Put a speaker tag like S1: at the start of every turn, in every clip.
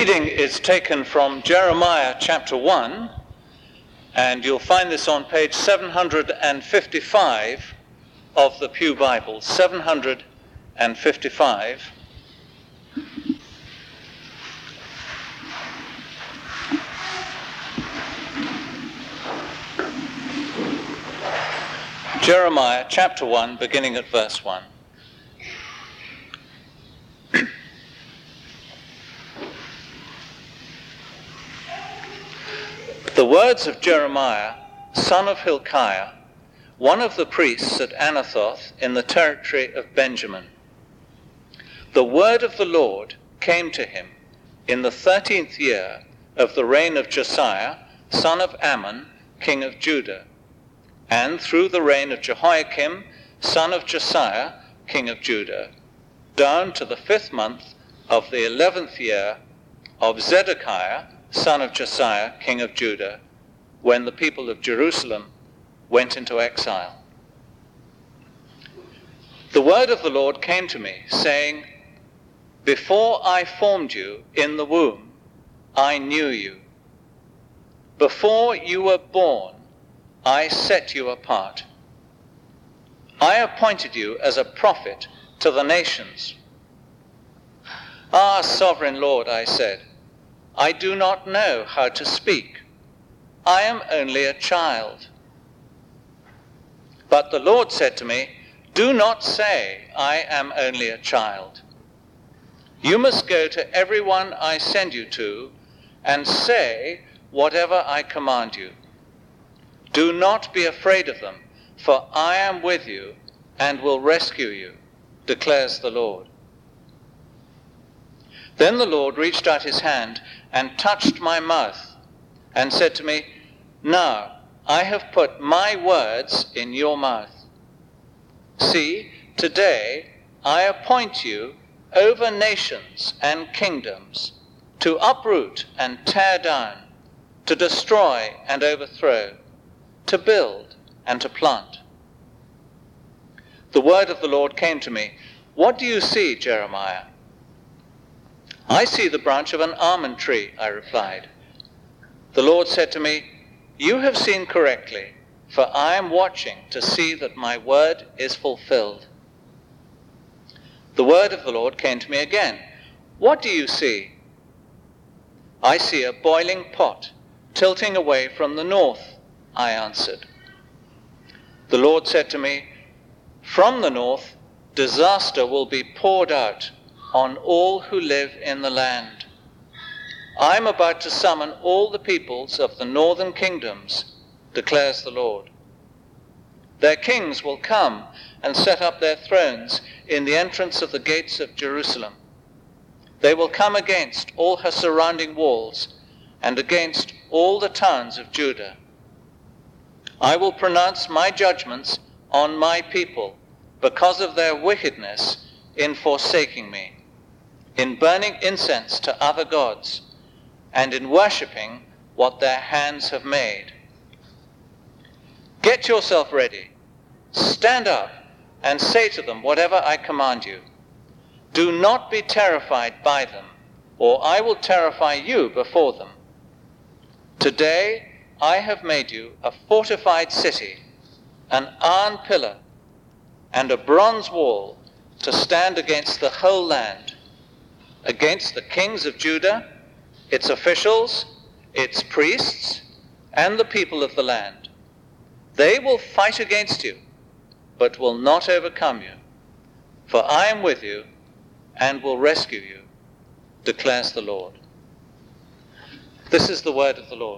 S1: reading is taken from Jeremiah chapter 1, and you'll find this on page 755 of the Pew Bible, 755. Jeremiah chapter 1, beginning at verse 1. The words of Jeremiah, son of Hilkiah, one of the priests at Anathoth in the territory of Benjamin. The word of the Lord came to him in the 13th year of the reign of Josiah, son of Ammon, king of Judah, and through the reign of Jehoiakim, son of Josiah, king of Judah, down to the 5th month of the 11th year of Zedekiah, son of Josiah, king of Judah, when the people of Jerusalem went into exile. The word of the Lord came to me, saying, Before I formed you in the womb, I knew you. Before you were born, I set you apart. I appointed you as a prophet to the nations. Ah, sovereign Lord, I said, I do not know how to speak. I am only a child. But the Lord said to me, Do not say, I am only a child. You must go to everyone I send you to and say whatever I command you. Do not be afraid of them, for I am with you and will rescue you, declares the Lord. Then the Lord reached out his hand and touched my mouth and said to me, Now I have put my words in your mouth. See, today I appoint you over nations and kingdoms to uproot and tear down, to destroy and overthrow, to build and to plant. The word of the Lord came to me, What do you see, Jeremiah? I see the branch of an almond tree, I replied. The Lord said to me, You have seen correctly, for I am watching to see that my word is fulfilled. The word of the Lord came to me again. What do you see? I see a boiling pot tilting away from the north, I answered. The Lord said to me, From the north, disaster will be poured out on all who live in the land. I am about to summon all the peoples of the northern kingdoms, declares the Lord. Their kings will come and set up their thrones in the entrance of the gates of Jerusalem. They will come against all her surrounding walls and against all the towns of Judah. I will pronounce my judgments on my people because of their wickedness in forsaking me, in burning incense to other gods, and in worshipping what their hands have made. Get yourself ready. Stand up and say to them whatever I command you. Do not be terrified by them, or I will terrify you before them. Today I have made you a fortified city, an iron pillar, and a bronze wall to stand against the whole land, against the kings of Judah, its officials, its priests, and the people of the land. They will fight against you, but will not overcome you. For I am with you and will rescue you, declares the Lord. This is the word of the Lord.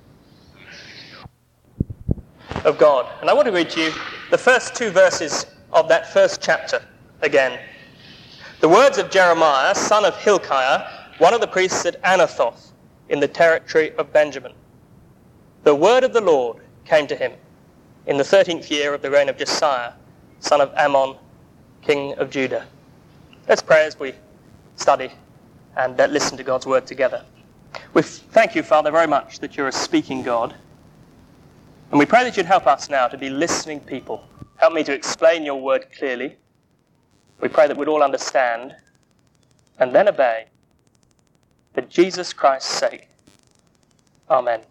S2: Of God. And I want to read to you the first 2 verses of that first chapter again. The words of Jeremiah, son of Hilkiah, one of the priests at Anathoth in the territory of Benjamin. The word of the Lord came to him in the 13th year of the reign of Josiah, son of Ammon, king of Judah. Let's pray as we study and listen to God's word together. We thank you, Father, very much that you're a speaking God. And we pray that you'd help us now to be listening people. Help me to explain your word clearly. We pray that we'd all understand and then obey. for Jesus Christ's sake. Amen.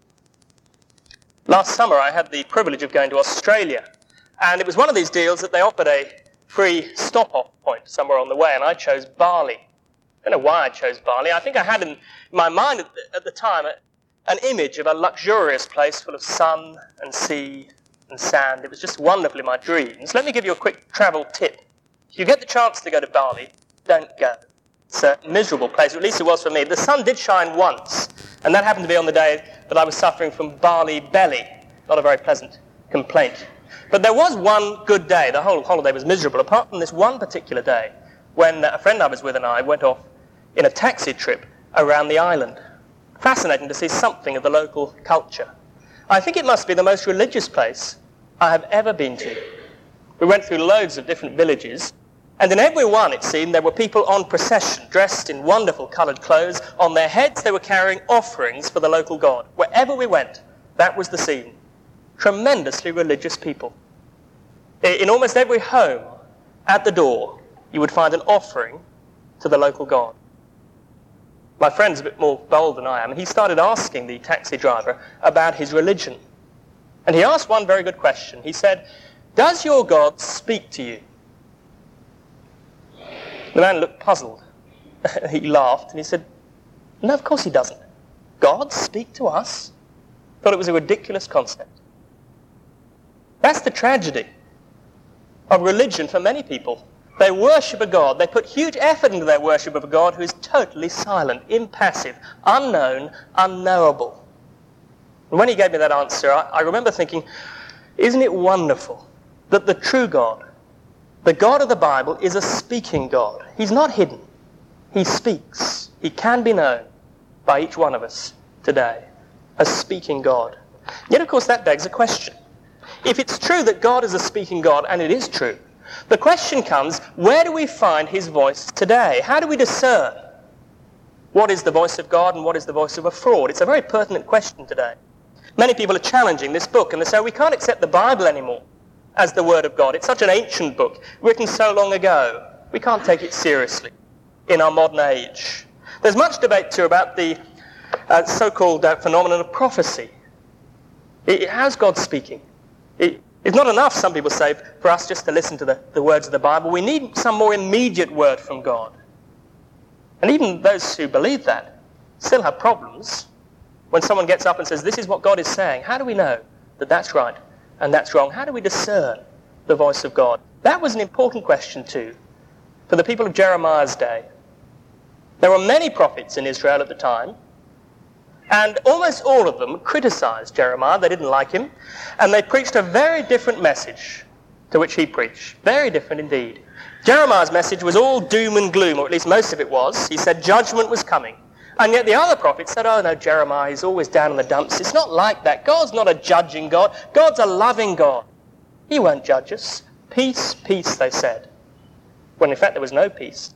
S2: Last summer I had the privilege of going to Australia, and it was one of these deals that they offered a free stop-off point somewhere on the way, and I chose Bali. I don't know why I chose Bali. I think I had in my mind at the time an image of a luxurious place full of sun and sea and sand. It was just wonderful in my dreams. Let me give you a quick travel tip. If you get the chance to go to Bali, don't go. It's a miserable place, or at least it was for me. The sun did shine once, and that happened to be on the day that I was suffering from Bali belly. Not a very pleasant complaint. But there was one good day. The whole holiday was miserable, apart from this one particular day when a friend I was with and I went off in a taxi trip around the island. Fascinating to see something of the local culture. I think it must be the most religious place I have ever been to. We went through loads of different villages, and in every one, it seemed, there were people on procession, dressed in wonderful coloured clothes. On their heads, they were carrying offerings for the local god. Wherever we went, that was the scene. Tremendously religious people. In almost every home, at the door, you would find an offering to the local god. My friend's a bit more bold than I am, and he started asking the taxi driver about his religion. And he asked one very good question. He said, "Does your God speak to you?" The man looked puzzled. He laughed and he said, "No, of course he doesn't. God speak to us?" Thought it was a ridiculous concept. That's the tragedy of religion for many people. They worship a God. They put huge effort into their worship of a God who is totally silent, impassive, unknown, unknowable. And when he gave me that answer, I remember thinking, isn't it wonderful that the true God, the God of the Bible, is a speaking God. He's not hidden. He speaks. He can be known by each one of us today. A speaking God. Yet, of course, that begs a question. If it's true that God is a speaking God, and it is true, the question comes, where do we find his voice today? How do we discern what is the voice of God and what is the voice of a fraud? It's a very pertinent question today. Many people are challenging this book, and they say we can't accept the Bible anymore as the Word of God. It's such an ancient book, written so long ago. We can't take it seriously in our modern age. There's much debate, too, about the so-called phenomenon of prophecy. How's God speaking? It's not enough, some people say, for us just to listen to the words of the Bible. We need some more immediate word from God. And even those who believe that still have problems. When someone gets up and says, this is what God is saying, how do we know that that's right and that's wrong? How do we discern the voice of God? That was an important question too for the people of Jeremiah's day. There were many prophets in Israel at the time, and almost all of them criticized Jeremiah. They didn't like him, and they preached a very different message to which he preached. Very different indeed. Jeremiah's message was all doom and gloom, or at least most of it was. He said judgment was coming. And yet the other prophets said, oh no, Jeremiah, he's always down in the dumps. It's not like that. God's not a judging God. God's a loving God. He won't judge us. Peace, peace, they said. When in fact there was no peace.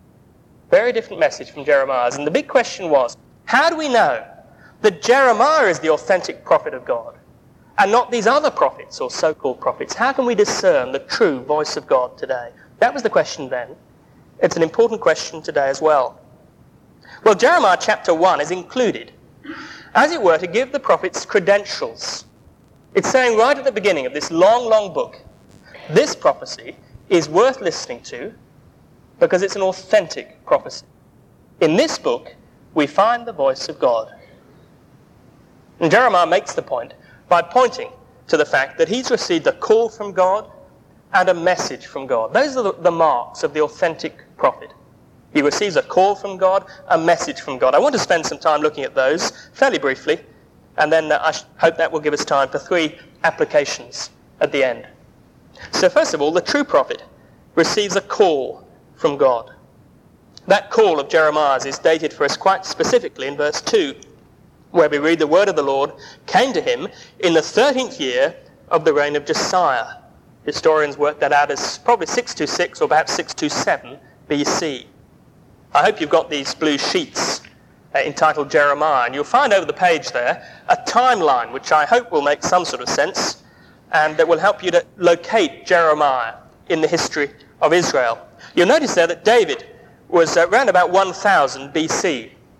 S2: Very different message from Jeremiah's. And the big question was, how do we know that Jeremiah is the authentic prophet of God and not these other prophets or so-called prophets? How can we discern the true voice of God today? That was the question then. It's an important question today as well. Well, Jeremiah chapter 1 is included, as it were, to give the prophets credentials. It's saying right at the beginning of this long, long book, this prophecy is worth listening to because it's an authentic prophecy. In this book, we find the voice of God. And Jeremiah makes the point by pointing to the fact that he's received a call from God and a message from God. Those are the marks of the authentic prophet. He receives a call from God, a message from God. I want to spend some time looking at those fairly briefly, and then I hope that will give us time for 3 applications at the end. So first of all, the true prophet receives a call from God. That call of Jeremiah's is dated for us quite specifically in verse 2, where we read the word of the Lord came to him in the 13th year of the reign of Josiah. Historians work that out as probably 626 or perhaps 627 BC. I hope you've got these blue sheets entitled Jeremiah, and you'll find over the page there a timeline which I hope will make some sort of sense and that will help you to locate Jeremiah in the history of Israel. You'll notice there that David was around about 1000 BC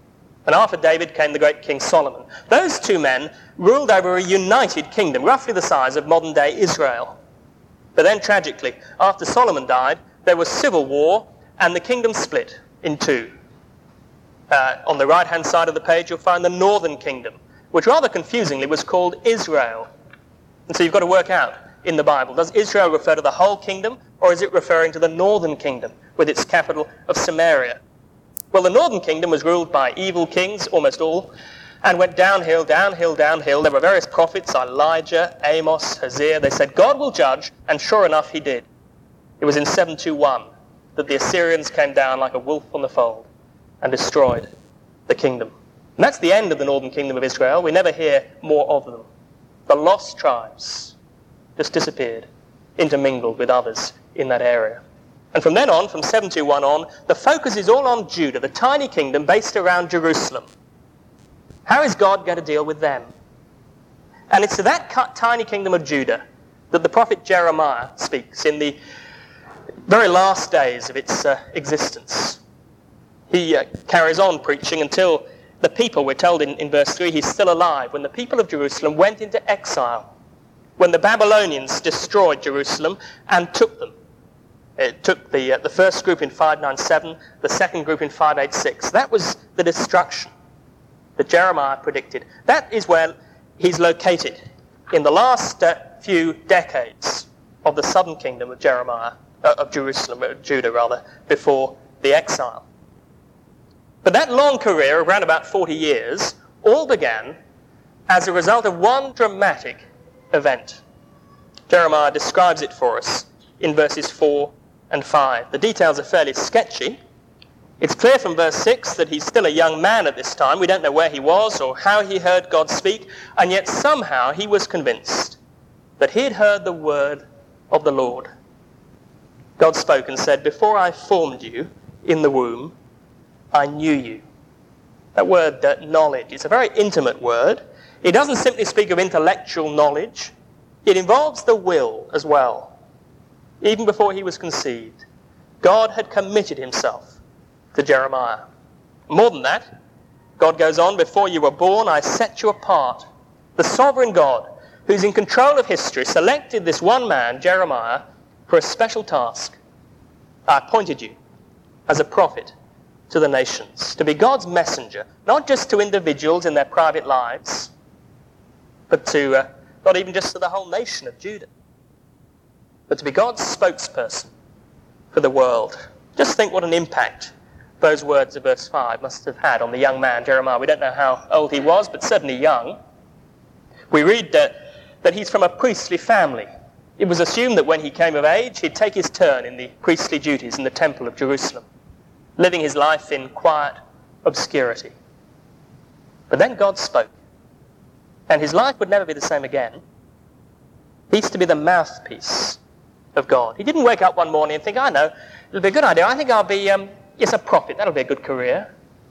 S2: And after David came the great King Solomon. Those two men ruled over a united kingdom, roughly the size of modern-day Israel. But then, tragically, after Solomon died, there was civil war, and the kingdom split in two. On the right-hand side of the page, you'll find the northern kingdom, which rather confusingly was called Israel. And so you've got to work out in the Bible, does Israel refer to the whole kingdom, or is it referring to the northern kingdom with its capital of Samaria? Well, the northern kingdom was ruled by evil kings, almost all, and went downhill, downhill, downhill. There were various prophets, Elijah, Amos, Hosea. They said, God will judge, and sure enough, he did. It was in 721 that the Assyrians came down like a wolf on the fold and destroyed the kingdom. And that's the end of the northern kingdom of Israel. We never hear more of them. The lost tribes just disappeared, intermingled with others in that area. And from then on, from 721 on, the focus is all on Judah, the tiny kingdom based around Jerusalem. How is God going to deal with them? And it's to that tiny kingdom of Judah that the prophet Jeremiah speaks in the very last days of its existence. He carries on preaching until the people, we're told in verse 3, he's still alive, when the people of Jerusalem went into exile, when the Babylonians destroyed Jerusalem and took them. It took the first group in 597, the second group in 586. That was the destruction that Jeremiah predicted. That is where he's located in the last few decades of the southern kingdom of Judah, before the exile. But that long career, around about 40 years, all began as a result of one dramatic event. Jeremiah describes it for us in verses 4 and 5. The details are fairly sketchy. It's clear from verse 6 that he's still a young man at this time. We don't know where he was or how he heard God speak, and yet somehow he was convinced that he had heard the word of the Lord. God spoke and said, "Before I formed you in the womb, I knew you." That word, knowledge, is a very intimate word. It doesn't simply speak of intellectual knowledge. It involves the will as well. Even before he was conceived, God had committed himself to Jeremiah. More than that, God goes on, "Before you were born, I set you apart." The sovereign God, who's in control of history, selected this one man, Jeremiah, for a special task. "I appointed you as a prophet to the nations," to be God's messenger, not just to individuals in their private lives, but to not even just to the whole nation of Judah, but to be God's spokesperson for the world. Just think what an impact those words of verse 5 must have had on the young man, Jeremiah. We don't know how old he was, but certainly young. We read that he's from a priestly family. It was assumed that when he came of age, he'd take his turn in the priestly duties in the temple of Jerusalem, living his life in quiet obscurity. But then God spoke, and his life would never be the same again. He's to be the mouthpiece of God. He didn't wake up one morning and think, "I know, it'll be a good idea. I think I'll be, a prophet. That'll be a good career."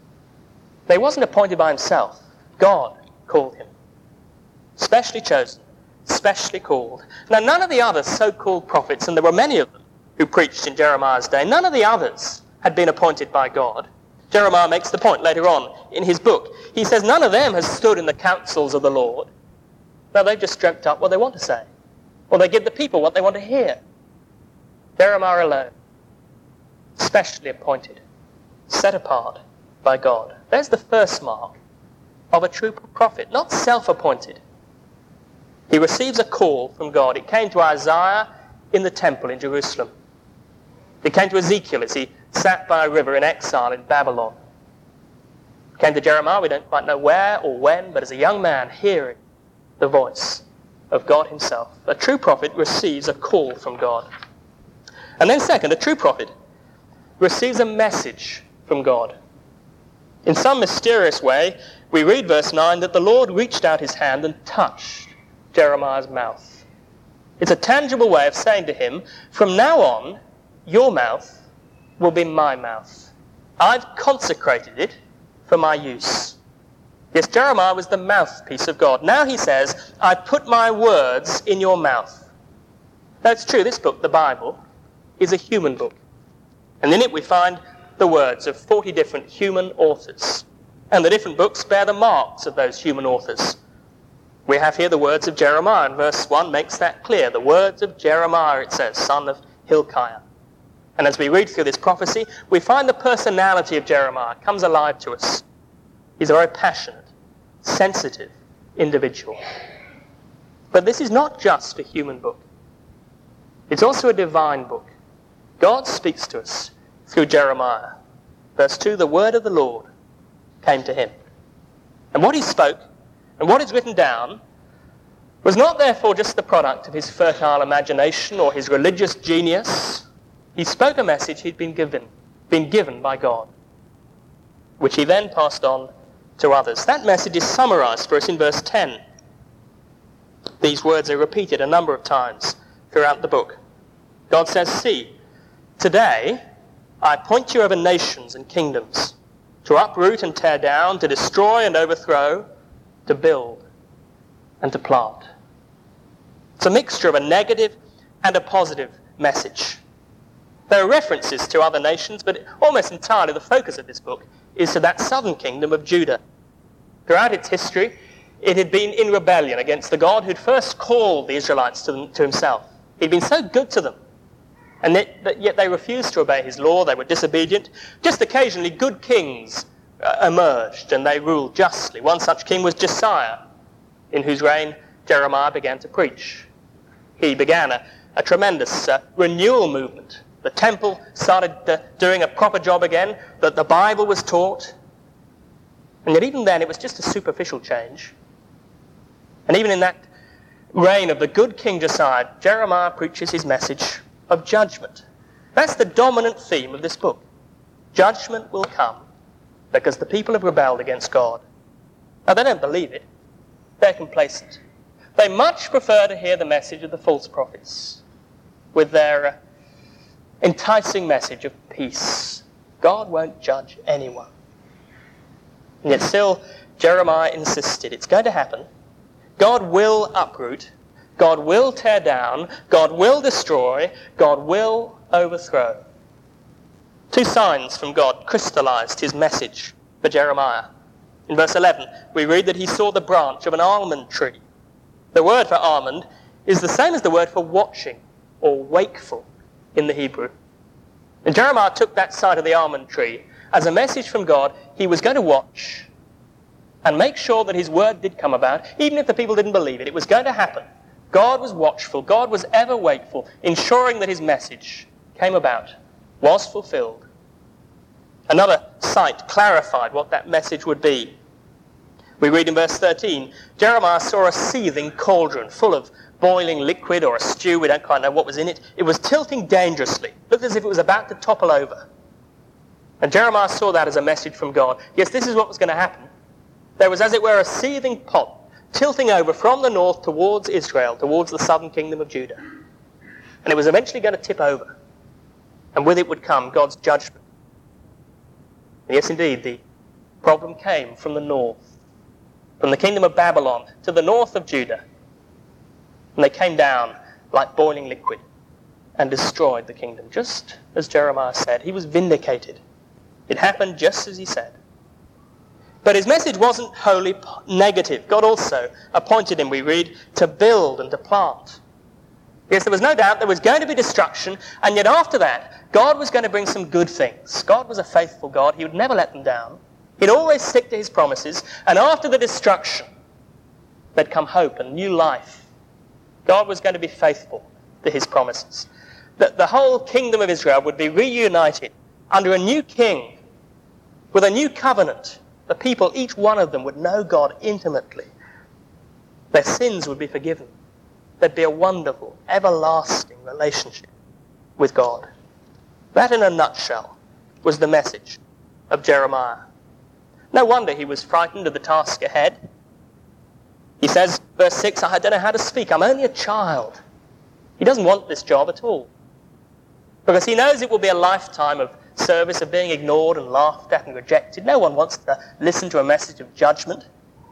S2: He wasn't appointed by himself. God called him. Specially chosen, specially called. Now, none of the other so-called prophets, and there were many of them who preached in Jeremiah's day, none of the others had been appointed by God. Jeremiah makes the point later on in his book. He says none of them has stood in the councils of the Lord. No, they've just dreamt up what they want to say. Or they give the people what they want to hear. Jeremiah alone, specially appointed, set apart by God. There's the first mark of a true prophet, not self-appointed. He receives a call from God. It came to Isaiah in the temple in Jerusalem. It came to Ezekiel as he sat by a river in exile in Babylon. It came to Jeremiah, we don't quite know where or when, but as a young man hearing the voice of God himself. A true prophet receives a call from God. And then second, a true prophet receives a message from God. In some mysterious way, we read verse 9 that the Lord reached out his hand and touched Jeremiah's mouth. It's a tangible way of saying to him, from now on, your mouth will be my mouth. I've consecrated it for my use. Yes, Jeremiah was the mouthpiece of God. Now he says, I put my words in your mouth. That's true. This book, the Bible, is a human book. And in it we find the words of 40 different human authors. And the different books bear the marks of those human authors. We have here the words of Jeremiah, and verse 1 makes that clear. The words of Jeremiah, it says, son of Hilkiah. And as we read through this prophecy, we find the personality of Jeremiah comes alive to us. He's a very passionate, sensitive individual. But this is not just a human book. It's also a divine book. God speaks to us through Jeremiah. Verse 2, the word of the Lord came to him. And what he spoke, and what is written down, was not therefore just the product of his fertile imagination or his religious genius. He spoke a message he'd been given by God, which he then passed on to others. That message is summarized for us in verse 10. These words are repeated a number of times throughout the book. God says, see, today I appoint you over nations and kingdoms, to uproot and tear down, to destroy and overthrow, to build and to plant. It's a mixture of a negative and a positive message. There are references to other nations, but almost entirely the focus of this book is to that southern kingdom of Judah. Throughout its history, it had been in rebellion against the God who'd first called the Israelites to himself. He'd been so good to them, and yet they refused to obey his law. They were disobedient. Just occasionally good kings emerged, and they ruled justly. One such king was Josiah, in whose reign Jeremiah began to preach. He began a tremendous renewal movement. The temple started doing a proper job again, that the Bible was taught. And yet even then it was just a superficial change. And even in that reign of the good King Josiah, Jeremiah preaches his message of judgment. That's the dominant theme of this book. Judgment will come because the people have rebelled against God. Now they don't believe it. They're complacent. They much prefer to hear the message of the false prophets with their enticing message of peace. God won't judge anyone. And yet still, Jeremiah insisted it's going to happen. God will uproot. God will tear down. God will destroy. God will overthrow. Two signs from God crystallized his message for Jeremiah. In verse 11, we read that he saw the branch of an almond tree. The word for almond is the same as the word for watching or wakeful in the Hebrew. And Jeremiah took that sight of the almond tree as a message from God. He was going to watch and make sure that his word did come about, even if the people didn't believe it. It was going to happen. God was watchful. God was ever wakeful, ensuring that his message came about, was fulfilled. Another sight clarified what that message would be. We read in verse 13, Jeremiah saw a seething cauldron full of boiling liquid or a stew. We don't quite know what was in it. It was tilting dangerously. Looked as if it was about to topple over. And Jeremiah saw that as a message from God. Yes, this is what was going to happen. There was, as it were, a seething pot tilting over from the north towards Israel, towards the southern kingdom of Judah. And it was eventually going to tip over. And with it would come God's judgment. And yes, indeed, the problem came from the north, from the kingdom of Babylon to the north of Judah. And they came down like boiling liquid and destroyed the kingdom, just as Jeremiah said. He was vindicated. It happened just as he said. But his message wasn't wholly negative. God also appointed him, we read, to build and to plant. Yes, there was no doubt there was going to be destruction, and yet after that, God was going to bring some good things. God was a faithful God. He would never let them down. He'd always stick to his promises, and after the destruction, there'd come hope and new life. God was going to be faithful to his promises. That the whole kingdom of Israel would be reunited under a new king with a new covenant. The people, each one of them, would know God intimately. Their sins would be forgiven. There'd be a wonderful, everlasting relationship with God. That, in a nutshell, was the message of Jeremiah. No wonder he was frightened of the task ahead. He says, verse 6, I don't know how to speak. I'm only a child. He doesn't want this job at all, because he knows it will be a lifetime of service, of being ignored and laughed at and rejected. No one wants to listen to a message of judgment.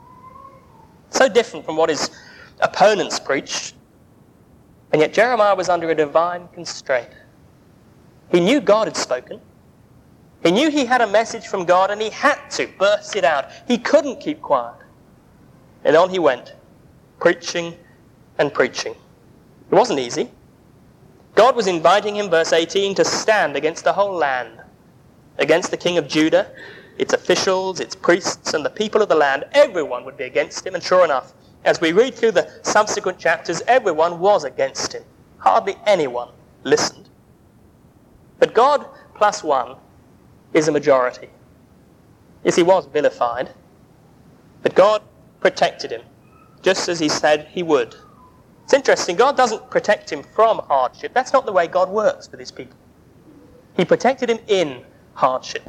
S2: So different from what his opponents preached. And yet Jeremiah was under a divine constraint. He knew God had spoken. He knew he had a message from God and he had to burst it out. He couldn't keep quiet. And on he went, preaching and preaching. It wasn't easy. God was inviting him, verse 18, to stand against the whole land, against the king of Judah, its officials, its priests, and the people of the land. Everyone would be against him, and sure enough, as we read through the subsequent chapters, everyone was against him. Hardly anyone listened. But God plus one is a majority. Yes, he was vilified, but God protected him, just as he said he would. It's interesting, God doesn't protect him from hardship. That's not the way God works with his people. He protected him in hardship.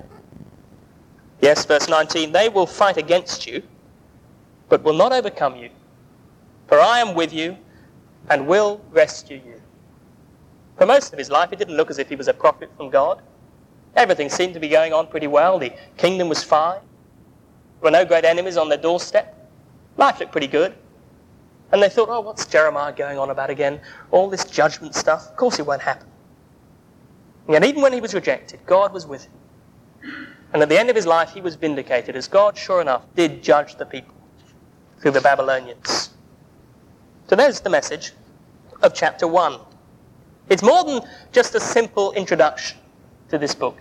S2: Yes, verse 19, they will fight against you, but will not overcome you. For I am with you and will rescue you. For most of his life, it didn't look as if he was a prophet from God. Everything seemed to be going on pretty well. The kingdom was fine. There were no great enemies on their doorstep. Life looked pretty good. And they thought, oh, what's Jeremiah going on about again? All this judgment stuff. Of course it won't happen. And yet even when he was rejected, God was with him. And at the end of his life, he was vindicated, as God, sure enough, did judge the people through the Babylonians. So there's the message of chapter 1. It's more than just a simple introduction to this book.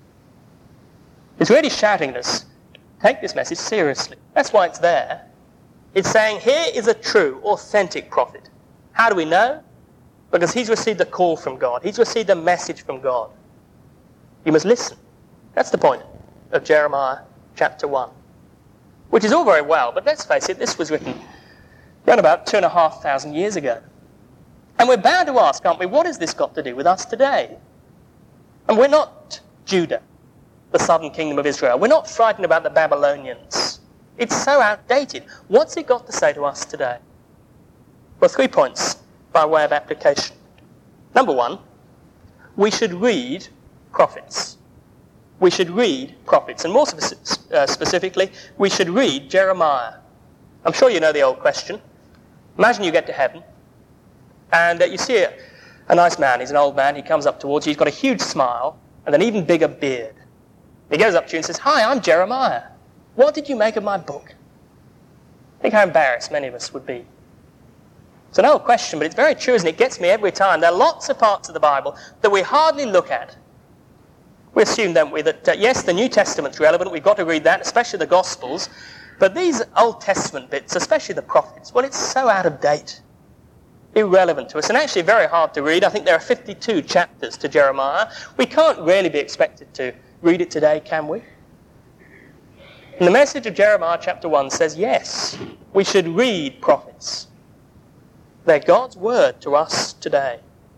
S2: It's really shouting at us, take this message seriously. That's why it's there. It's saying, here is a true, authentic prophet. How do we know? Because he's received a call from God. He's received a message from God. You must listen. That's the point of Jeremiah chapter 1. Which is all very well, but let's face it, this was written around about 2,500 years ago. And we're bound to ask, aren't we, what has this got to do with us today? And we're not Judah, the southern kingdom of Israel. We're not frightened about the Babylonians. It's so outdated. What's it got to say to us today? Well, 3 points by way of application. Number 1, we should read prophets. We should read prophets. And more specifically, we should read Jeremiah. I'm sure you know the old question. Imagine you get to heaven, and you see a nice man. He's an old man. He comes up towards you. He's got a huge smile and an even bigger beard. He goes up to you and says, hi, I'm Jeremiah. What did you make of my book? Think how embarrassed many of us would be. It's an old question, but it's very true, and it gets me every time. There are lots of parts of the Bible that we hardly look at. We assume, don't we, that yes, the New Testament's relevant. We've got to read that, especially the Gospels. But these Old Testament bits, especially the prophets, well, it's so out of date, irrelevant to us, and actually very hard to read. I think there are 52 chapters to Jeremiah. We can't really be expected to read it today, can we? And the message of Jeremiah chapter 1 says, yes, we should read prophets. They're God's word to us today.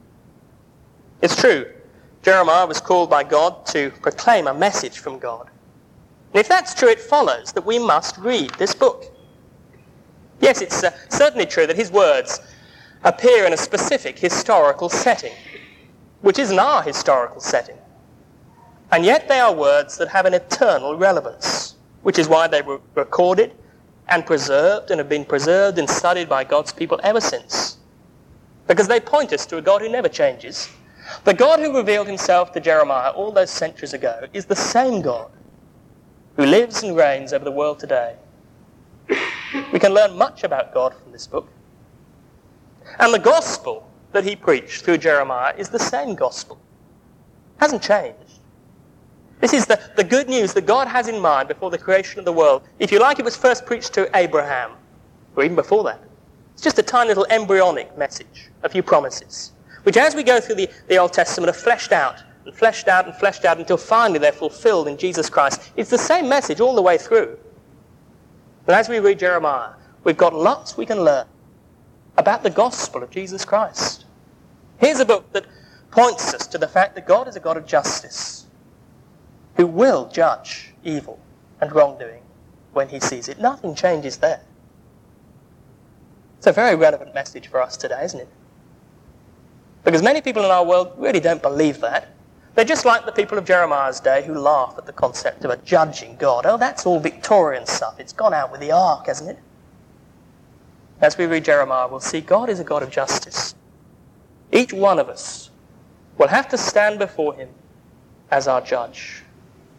S2: It's true, Jeremiah was called by God to proclaim a message from God. And if that's true, it follows that we must read this book. Yes, it's certainly true that his words appear in a specific historical setting, which isn't our historical setting. And yet they are words that have an eternal relevance, which is why they were recorded and preserved and have been preserved and studied by God's people ever since. Because they point us to a God who never changes. The God who revealed himself to Jeremiah all those centuries ago is the same God who lives and reigns over the world today. We can learn much about God from this book. And the gospel that he preached through Jeremiah is the same gospel. It hasn't changed. This is the good news that God has in mind before the creation of the world. If you like, it was first preached to Abraham, or even before that. It's just a tiny little embryonic message, a few promises, which as we go through the Old Testament are fleshed out and fleshed out and fleshed out until finally they're fulfilled in Jesus Christ. It's the same message all the way through. And as we read Jeremiah, we've got lots we can learn about the gospel of Jesus Christ. Here's a book that points us to the fact that God is a God of justice, who will judge evil and wrongdoing when he sees it. Nothing changes there. It's a very relevant message for us today, isn't it? Because many people in our world really don't believe that. They're just like the people of Jeremiah's day who laugh at the concept of a judging God. Oh, that's all Victorian stuff. It's gone out with the ark, hasn't it? As we read Jeremiah, we'll see God is a God of justice. Each one of us will have to stand before him as our judge.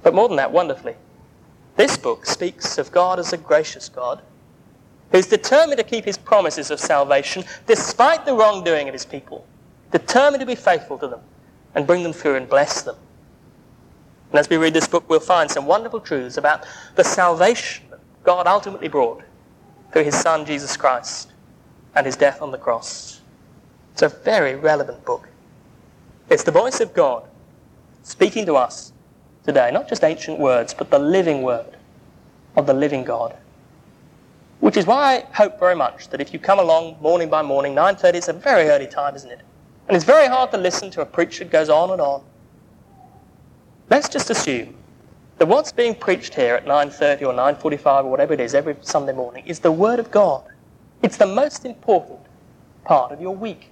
S2: But more than that, wonderfully, this book speaks of God as a gracious God who's determined to keep his promises of salvation despite the wrongdoing of his people, determined to be faithful to them and bring them through and bless them. And as we read this book, we'll find some wonderful truths about the salvation that God ultimately brought through his Son, Jesus Christ, and his death on the cross. It's a very relevant book. It's the voice of God speaking to us today, not just ancient words, but the living word of the living God. Which is why I hope very much that if you come along morning by morning, 9:30 is a very early time, isn't it? And it's very hard to listen to a preacher that goes on and on. Let's just assume that what's being preached here at 9:30 or 9:45 or whatever it is every Sunday morning is the Word of God. It's the most important part of your week.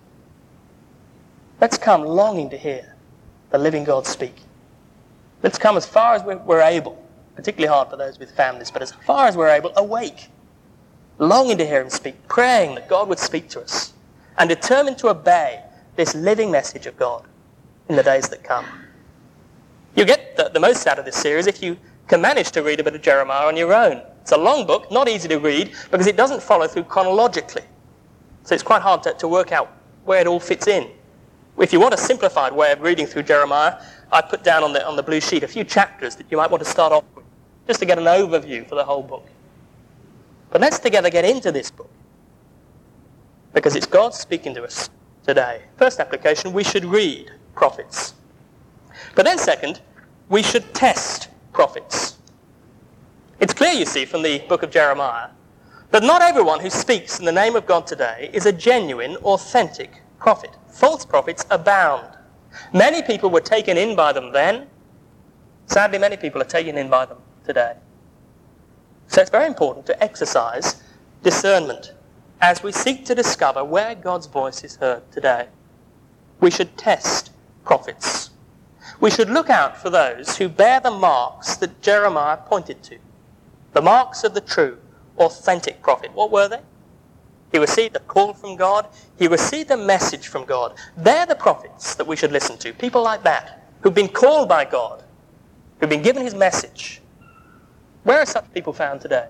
S2: Let's come longing to hear the living God speak. Let's come as far as we're able, particularly hard for those with families, but as far as we're able, awake, longing to hear him speak, praying that God would speak to us, and determined to obey this living message of God in the days that come. You'll get the most out of this series if you can manage to read a bit of Jeremiah on your own. It's a long book, not easy to read, because it doesn't follow through chronologically. So it's quite hard to work out where it all fits in. If you want a simplified way of reading through Jeremiah, I put down on the blue sheet a few chapters that you might want to start off with, just to get an overview for the whole book. But let's together get into this book, because it's God speaking to us today. First application, we should read prophets. But then second, we should test prophets. It's clear, you see, from the book of Jeremiah, that not everyone who speaks in the name of God today is a genuine, authentic prophet. False prophets abound. Many people were taken in by them then. Sadly, many people are taken in by them today. So it's very important to exercise discernment as we seek to discover where God's voice is heard today. We should test prophets. We should look out for those who bear the marks that Jeremiah pointed to. The marks of the true, authentic prophet. What were they? He received a call from God. He received a message from God. They're the prophets that we should listen to. People like that, who've been called by God, who've been given his message. Where are such people found today?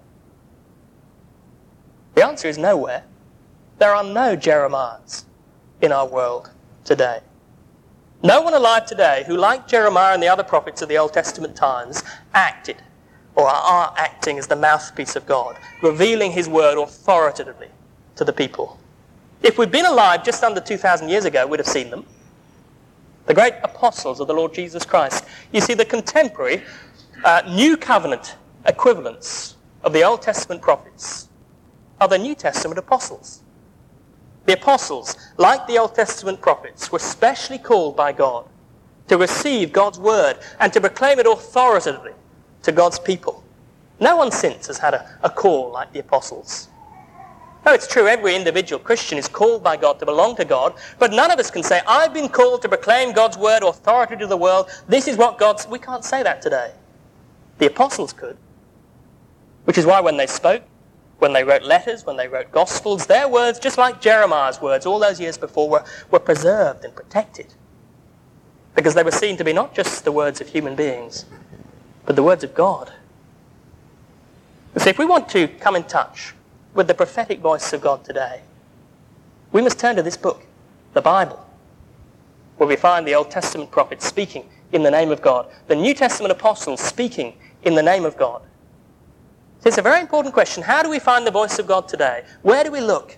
S2: The answer is nowhere. There are no Jeremiahs in our world today. No one alive today who, like Jeremiah and the other prophets of the Old Testament times, acted or are acting as the mouthpiece of God, revealing his word authoritatively to the people. If we'd been alive just under 2,000 years ago, we'd have seen them. The great apostles of the Lord Jesus Christ. You see, the contemporary New Covenant equivalents of the Old Testament prophets are the New Testament apostles. The apostles, like the Old Testament prophets, were specially called by God to receive God's word and to proclaim it authoritatively to God's people. No one since has had a call like the apostles. No, it's true, every individual Christian is called by God to belong to God, but none of us can say, I've been called to proclaim God's word authority to the world. This is what God's... We can't say that today. The apostles could. Which is why when they spoke, when they wrote letters, when they wrote gospels, their words, just like Jeremiah's words all those years before, were preserved and protected. Because they were seen to be not just the words of human beings, but the words of God. So if we want to come in touch with the prophetic voice of God today, we must turn to this book, the Bible, where we find the Old Testament prophets speaking in the name of God, the New Testament apostles speaking in the name of God. So it's a very important question. How do we find the voice of God today? Where do we look?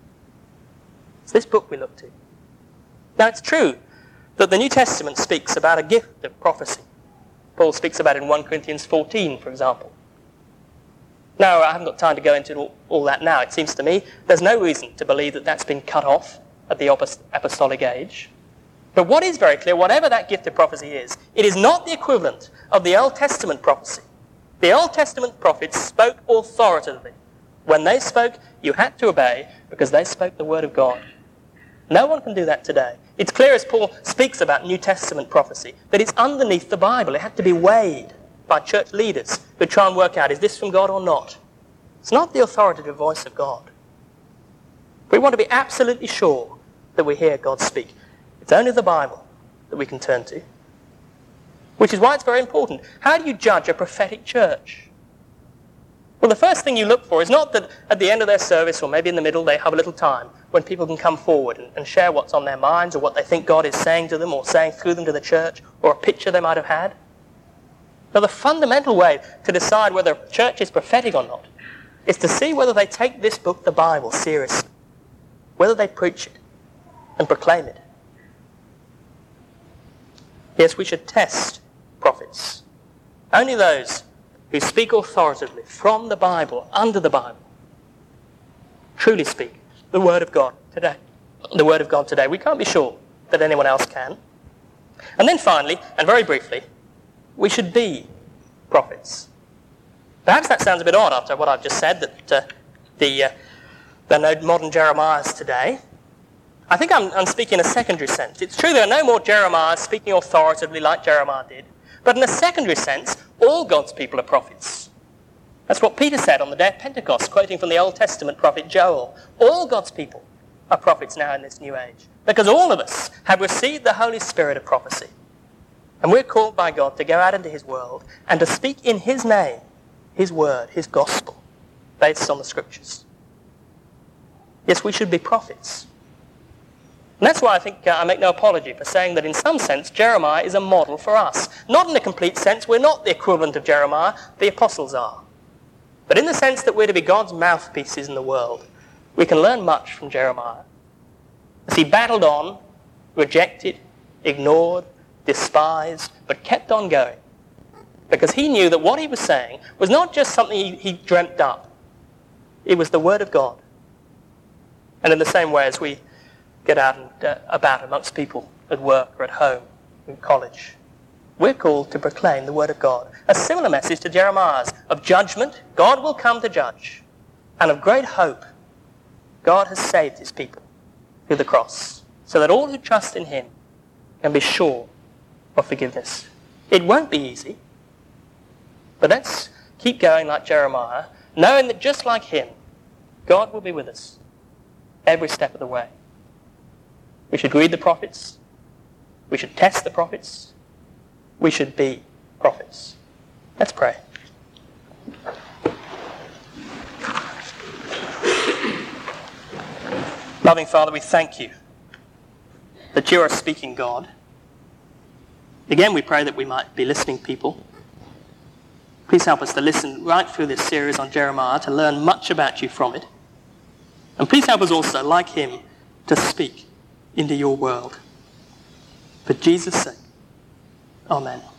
S2: It's this book we look to. Now it's true that the New Testament speaks about a gift of prophecy. Paul speaks about it in 1 Corinthians 14, for example. Now, I haven't got time to go into all that now. It seems to me there's no reason to believe that that's been cut off at the apostolic age. But what is very clear, whatever that gift of prophecy is, it is not the equivalent of the Old Testament prophecy. The Old Testament prophets spoke authoritatively. When they spoke, you had to obey because they spoke the word of God. No one can do that today. It's clear as Paul speaks about New Testament prophecy that it's underneath the Bible. It had to be weighed by church leaders who try and work out, is this from God or not? It's not the authoritative voice of God. We want to be absolutely sure that we hear God speak. It's only the Bible that we can turn to. Which is why it's very important. How do you judge a prophetic church? Well, the first thing you look for is not that at the end of their service, or maybe in the middle, they have a little time when people can come forward and share what's on their minds, or what they think God is saying to them, or saying through them to the church, or a picture they might have had. Now, the fundamental way to decide whether a church is prophetic or not is to see whether they take this book, the Bible, seriously, whether they preach it and proclaim it. Yes, we should test prophets. Only those who speak authoritatively from the Bible, under the Bible, truly speak the Word of God today. The Word of God today. We can't be sure that anyone else can. And then finally, and very briefly, we should be prophets. Perhaps that sounds a bit odd after what I've just said, that there are no modern Jeremiahs today. I think I'm speaking in a secondary sense. It's true there are no more Jeremiahs speaking authoritatively like Jeremiah did, but in a secondary sense, all God's people are prophets. That's what Peter said on the day of Pentecost, quoting from the Old Testament prophet Joel. All God's people are prophets now in this new age, because all of us have received the Holy Spirit of prophecy. And we're called by God to go out into his world and to speak in his name, his word, his gospel, based on the scriptures. Yes, we should be prophets. And that's why I think I make no apology for saying that in some sense Jeremiah is a model for us. Not in a complete sense, we're not the equivalent of Jeremiah, the apostles are. But in the sense that we're to be God's mouthpieces in the world, we can learn much from Jeremiah. As he battled on, rejected, ignored, despised, but kept on going. Because he knew that what he was saying was not just something he dreamt up. It was the Word of God. And in the same way as we get out and about amongst people at work or at home, in college, we're called to proclaim the Word of God. A similar message to Jeremiah's of judgment, God will come to judge, and of great hope, God has saved his people through the cross, so that all who trust in him can be sure of forgiveness. It won't be easy, but let's keep going like Jeremiah, knowing that just like him, God will be with us every step of the way. We should read the prophets. We should test the prophets. We should be prophets. Let's pray. Loving Father, we thank you that you are a speaking God. Again, we pray that we might be listening people. Please help us to listen right through this series on Jeremiah, to learn much about you from it. And please help us also, like him, to speak into your world. For Jesus' sake, amen.